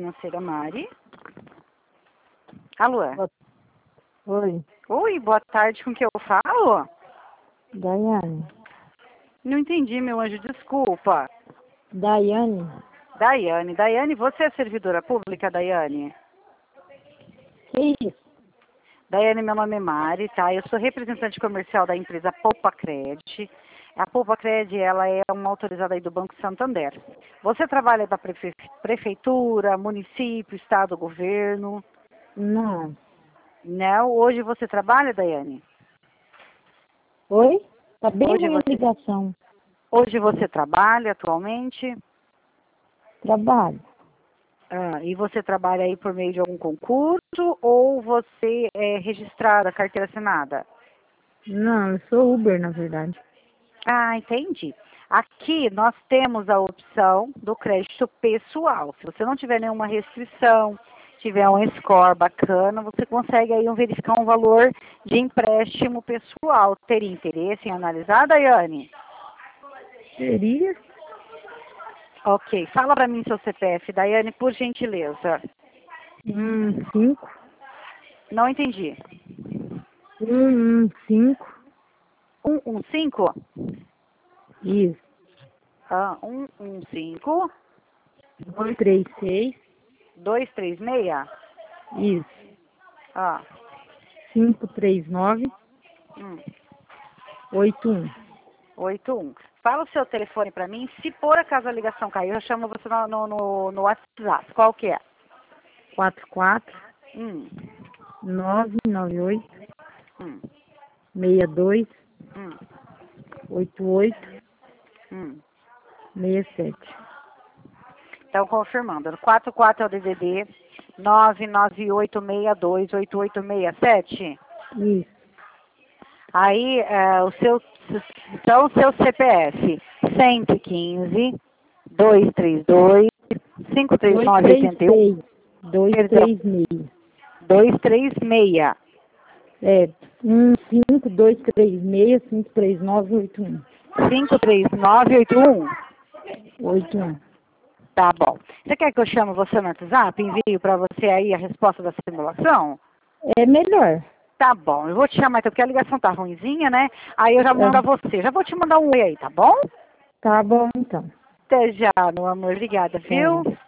Financeira Mari. Alô? Oi, Oi, boa tarde, com quem eu falo? Daiane. Não entendi, meu anjo, desculpa. Daiane? Daiane. Daiane, você é servidora pública, Daiane? Que isso? Daiane, meu nome é Mari, tá? Eu sou representante comercial da empresa Poupa Cred. A Poupa Cred, ela é uma autorizada aí do Banco Santander. Você trabalha para prefeitura, município, estado, governo? Não. Não? Hoje você trabalha, Daiane? Oi? Tá bem Hoje ruim a você, ligação. hoje você trabalha atualmente? Trabalho. Ah, e você trabalha aí por meio de algum concurso ou você é registrada, carteira assinada? Não, eu sou Uber, na verdade. Ah, entendi. Aqui nós temos a opção do crédito pessoal. Se você não tiver nenhuma restrição, tiver um score bacana, você consegue aí verificar um valor de empréstimo pessoal. Teria interesse em analisar, Daiane? Seria? Ok. Fala para mim seu CPF, Daiane, por gentileza. 5. Não entendi. 5. 115? Isso. Ah, 115 236. 236? Isso. Ah, 539. hum, 81. 81. Fala o seu telefone para mim. Se por acaso a ligação cair, eu chamo você no WhatsApp. Qual que é? 44 Hum, 998 hum, 62 hum, 88 hum. 67. Então, confirmando. 44 é o DDD 998628867. Isso. Aí, então, o seu CPF 115 232 53981. 236. Perdão, 236. 236. É, 15236539181. 53981. 81. Tá bom. Você quer que eu chame você no WhatsApp? Envio para você aí a resposta da simulação? É melhor. Tá bom. Eu vou te chamar então, porque a ligação tá ruinzinha, né? Aí eu já mando a você. Já vou te mandar um oi aí, tá bom? Tá bom, então. Até já, meu amor. Obrigada, viu? Tá.